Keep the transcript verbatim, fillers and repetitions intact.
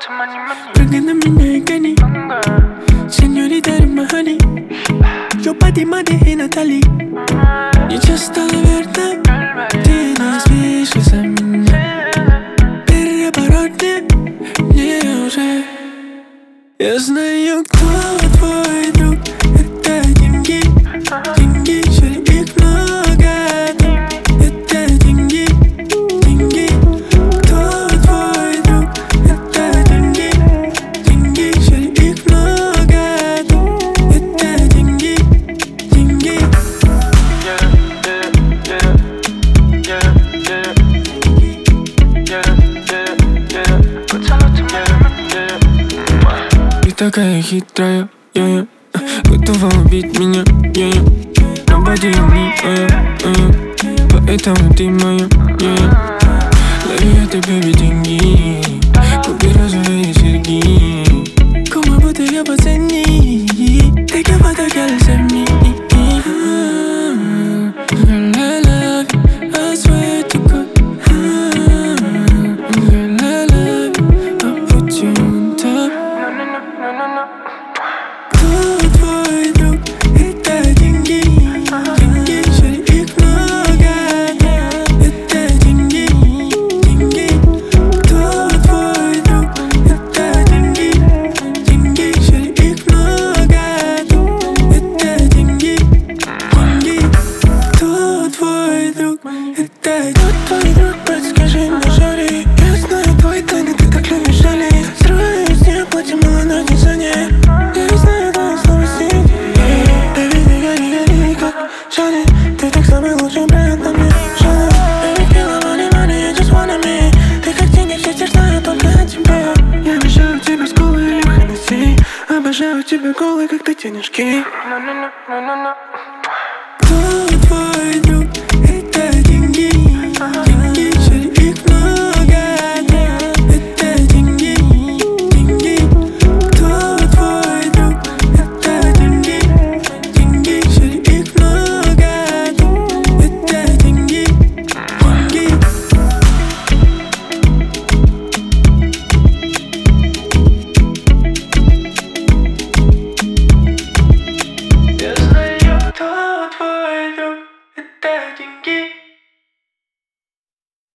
Prende на меня и гони, сеньорита Римахани. Yo pa' ti mate и Натали. Я часто верна, ты не спишь из-за меня. Переворотни мне уже. Я знаю, кто твой друг. Это деньги, деньги, шари их много. Это деньги, деньги. Кто твой друг? Это деньги, деньги, шари их много. Это деньги, деньги. Ты такая хитрая, я-я, готова убить меня, я-я. Nobody me, я-я, я-я. Поэтому ты моя, я-я. Дарю я тебе ведь деньги, купи розовые серьги. Como будто я по цене, take a photo, girl, send me. Girl, I love you, I swear to God. Girl, I love you, I'll put you on top. Кто твой друг? Это деньги, деньги, шари их много. Это деньги, деньги. Кто твой друг? Это деньги, деньги, шари их много. Это деньги, деньги. Кто твой друг? Это кто твой друг? Подскажи мне, шари. Я знаю твой тайны, ты так любишь жалеть. Строю из нее платье, мало на дизайне. Я знаю твои слабости. Baby, ты гори, гори, как Шани. Ты так самый лучший бренд на мне, Шани. Baby, feel the money, money, you just wanna me. Ты как деньги, все теперь знаю только о тебе. Я мешаю тебе с колой или Хеннесси. Обожаю тебя голой, как ты денежки.